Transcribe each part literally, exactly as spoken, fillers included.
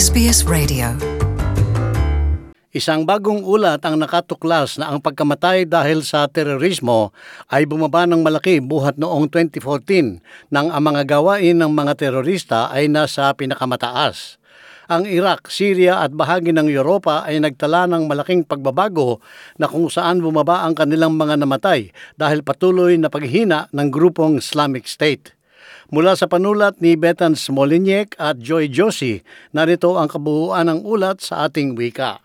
S B S Radio. Isang bagong ulat ang nakatuklas na ang pagkamatay dahil sa terorismo ay bumaba ng malaki buhat noong twenty fourteen nang ang mga gawain ng mga terorista ay nasa pinakamataas. Ang Iraq, Syria at bahagi ng Europa ay nagtala ng malaking pagbabago na kung saan bumaba ang kanilang mga namatay dahil patuloy na paghihina ng grupong Islamic State. Mula sa panulat ni Bethan Smoleniec at Joy Josie, narito ang kabuuan ng ulat sa ating wika.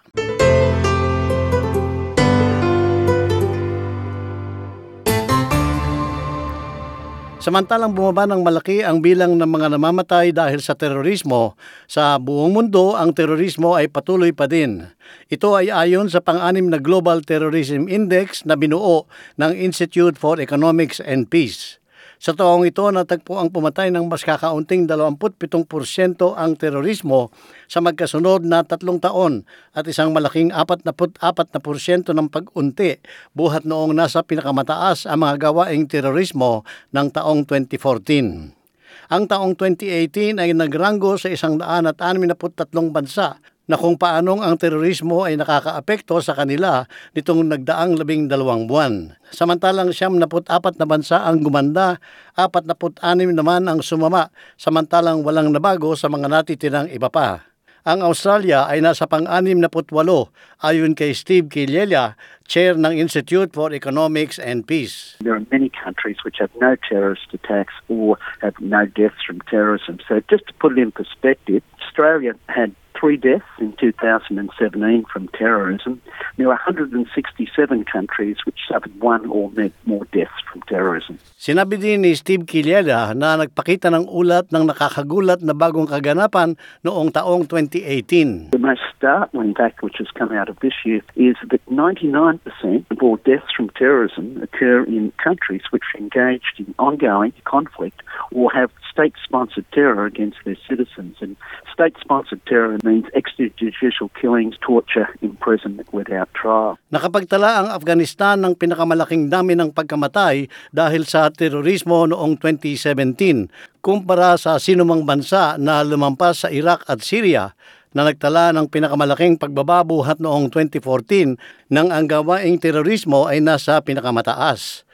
Samantalang bumaba ng malaki ang bilang ng mga namamatay dahil sa terorismo, sa buong mundo ang terorismo ay patuloy pa din. Ito ay ayon sa pang-anim na Global Terrorism Index na binuo ng Institute for Economics and Peace. Sa taong ito, natagpo ang pumatay ng mas kakaunting dalawampu't pitong porsyento ang terorismo sa magkasunod na tatlong taon at isang malaking apatnapu't apat na porsyento ng pag-unti buhat noong nasa pinakamataas ang mga gawaing terorismo ng taong twenty fourteen. Ang taong twenty eighteen ay nagranggo sa isang daan at anim na tatlong bansa na kung paanong ang terorismo ay nakakaapekto sa kanila nitong nagdaang labing dalawang buwan. Samantalang siyam na apat na bansa ang gumanda, apat na anim naman ang sumama, samantalang walang nabago sa mga natitirang iba pa. Ang Australia ay nasa pang-anim na walo ayon kay Steve Killelea, chair ng Institute for Economics and Peace. There are many countries which have no terrorist attacks or have no deaths from terrorism. So just to put it in perspective, Australia had three deaths in two thousand seventeen from terrorism. There are one hundred sixty-seven countries which suffered one or more deaths from terrorism. Sinabi din ni Steve Killelea na nagpakita ng ulat ng nakakagulat na bagong kaganapan noong taong twenty eighteen. The most startling fact which has come out of this year is that ninety-nine percent of all deaths from terrorism occur in countries which are engaged in ongoing conflict or have state-sponsored terror against their citizens. And state-sponsored terror means extrajudicial killings, torture, imprisonment without trial. Nakapagtala ang Afghanistan ng pinakamalaking dami ng pagkamatay dahil sa terorismo noong twenty seventeen kumpara sa sinumang bansa na lumampas sa Iraq at Syria na nagtala ng pinakamalaking pagbababuhat noong twenty fourteen nang ang gawaing terorismo ay nasa pinakamataas.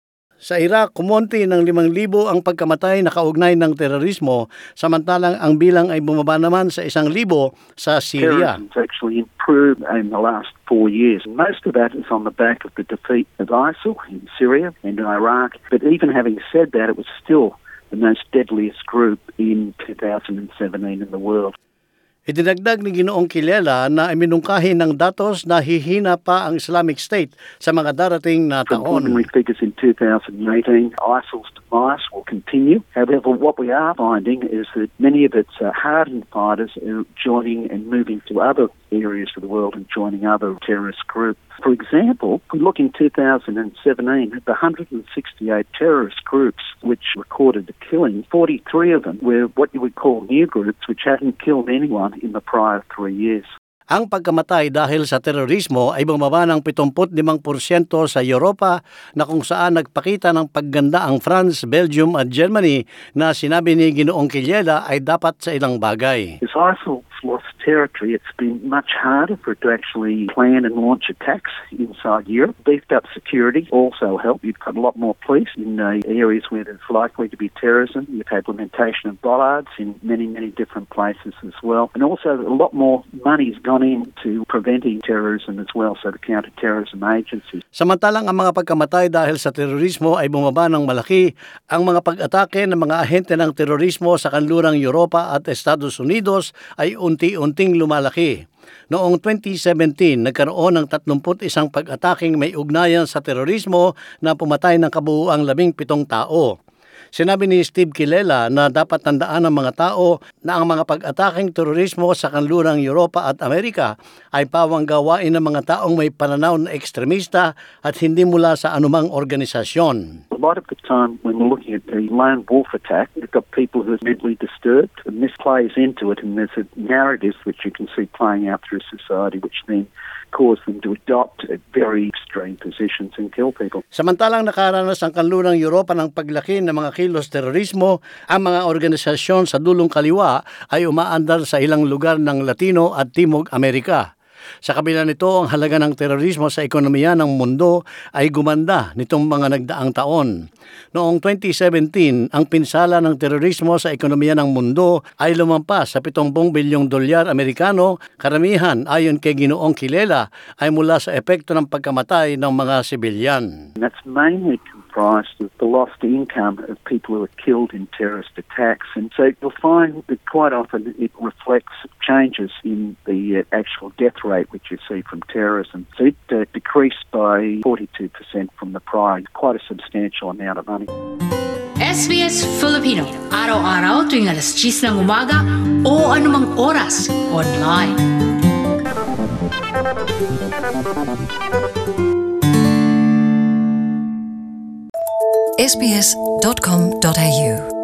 Sa Iraq, kumonti ng limang libo ang pagkamatay na kaugnay ng terorismo, samantalang ang bilang ay bumaba naman sa isang libo sa Syria. Terrorism has actually improved in the last four years. Most of that is on the back of the defeat of ISIL in Syria and in Iraq. But even having said that, it was still the most deadliest group in two thousand seventeen in the world. Idinagdag ni Ginoong Killelea na iminungkahi ng datos na hihina pa ang Islamic State sa mga darating na taon. From preliminary figures in two thousand eighteen, ISIL's demise will continue. However, what we are finding is that many of its uh, hardened fighters are joining and moving to other areas of the world and joining other terrorist groups. For example, if we look in two thousand seventeen at the one hundred sixty-eight terrorist groups which recorded the killing, forty-three of them were what you would call new groups which hadn't killed anyone in the prior three years. Ang pagkamatay dahil sa terorismo ay bumaba ng pitongput limang porsyento sa Europa na kung saan nagpakita ng pagganda ang France, Belgium at Germany na sinabi ni Ginoong Killelea ay dapat sa ilang bagay. As ISIL's lost territory, it's been much harder for it to actually plan and launch attacks inside Europe. Beefed up security also helped. You've got a lot more police in uh, areas where there's likely to be terrorism. You've had implementation of bollards in many, many different places as well. And also a lot more money's gone into preventing terrorism as well, so the counter-terrorism agencies. Samantalang ang mga pagkamatay dahil sa terorismo ay bumaba ng malaki, ang mga pag-atake ng mga ahente ng terorismo sa kanlurang Europa at Estados Unidos ay unti-unting lumalaki. Noong twenty seventeen, nagkaroon ng tatlumput isang pag-ataking may ugnayan sa terorismo na pumatay ng kabuuang labing pitong tao. Sinabi ni Steve Killelea na dapat tandaan ng mga tao na ang mga pag-ataking terorismo sa kanlurang Europa at Amerika ay pawang gawain ng mga taong may pananaw na ekstremista at hindi mula sa anumang organisasyon. a lot of the time when we're looking at the lone wolf attack, we've got people who are mentally disturbed, and this plays into it, and there's a narrative which you can see playing out through society, which then cause them to adopt very extreme positions and kill people. Samantalang nakaranas ang kanlurang Europa ng paglaki ng mga kilos terorismo, ang mga organisasyon sa dulong kaliwa ay umaandar sa ilang lugar ng Latino at Timog Amerika. Sa kabila nito, ang halaga ng terorismo sa ekonomiya ng mundo ay gumanda nitong mga nagdaang taon. Noong twenty seventeen, ang pinsala ng terorismo sa ekonomiya ng mundo ay lumampas sa pitongpung bilyong dolyar Amerikano. Karamihan, ayon kay Ginoong Kilela, ay mula sa epekto ng pagkamatay ng mga sibilyan. And that's mainly comprised of the lost income of people who are killed in terrorist attacks. And so you'll find that quite often it reflects changes in the uh, actual death rate which you see from terrorism. So it uh, decreased by forty-two percent from the prior, quite a substantial amount of money. S B S Filipino, araw-araw tuwing alas diyes ng umaga o anumang oras online. s b s dot com dot a u